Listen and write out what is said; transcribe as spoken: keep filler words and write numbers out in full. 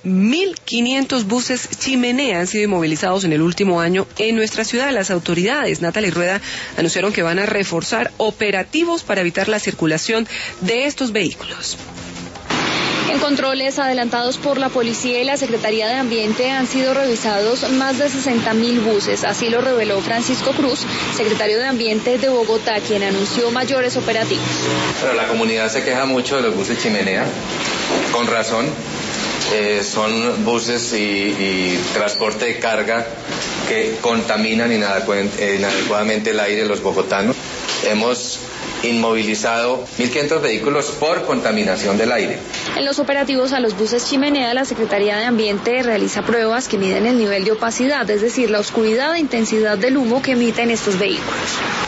mil quinientos buses chimenea han sido inmovilizados en el último año en nuestra ciudad. Las autoridades, Natalia Rueda, anunciaron que van a reforzar operativos para evitar la circulación de estos vehículos. En controles adelantados por la Policía y la Secretaría de Ambiente han sido revisados más de sesenta mil buses, así lo reveló Francisco Cruz, secretario de Ambiente de Bogotá, quien anunció mayores operativos. Pero la comunidad se queja mucho de los buses chimenea, con razón. Eh, son buses y, y transporte de carga que contaminan inadecuadamente el aire de los bogotanos. Hemos inmovilizado mil quinientos vehículos por contaminación del aire. En los operativos a los buses chimenea, la Secretaría de Ambiente realiza pruebas que miden el nivel de opacidad, es decir, la oscuridad e intensidad del humo que emiten estos vehículos.